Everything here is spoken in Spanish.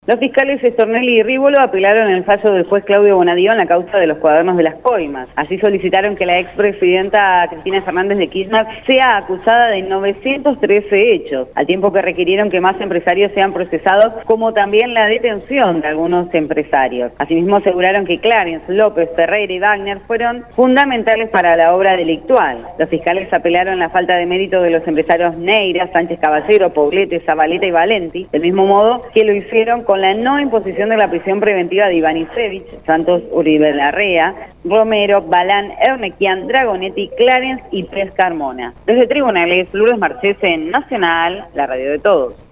Los fiscales Stornelli y Rívolo apelaron el fallo del juez Claudio Bonadío en la causa de los cuadernos de las coimas. Así solicitaron que la expresidenta Cristina Fernández de Kirchner sea acusada de 913 hechos, al tiempo que requirieron que más empresarios sean procesados, como también la detención de algunos empresarios. Asimismo aseguraron que Clarence, López, Ferreira y Wagner fueron fundamentales para la obra delictual. Los fiscales apelaron la falta de mérito de los empresarios Neira, Sánchez Caballero, Poblete, Zabaleta y Valenti, del mismo modo que lo hicieron con la no imposición de la prisión preventiva de Ivanisevich, Santos Uribe Larrea, Romero, Balán, Ernequian, Dragonetti, Clarence y Pérez Carmona. Desde Tribunales, Lourdes Marchés en Nacional, la radio de todos.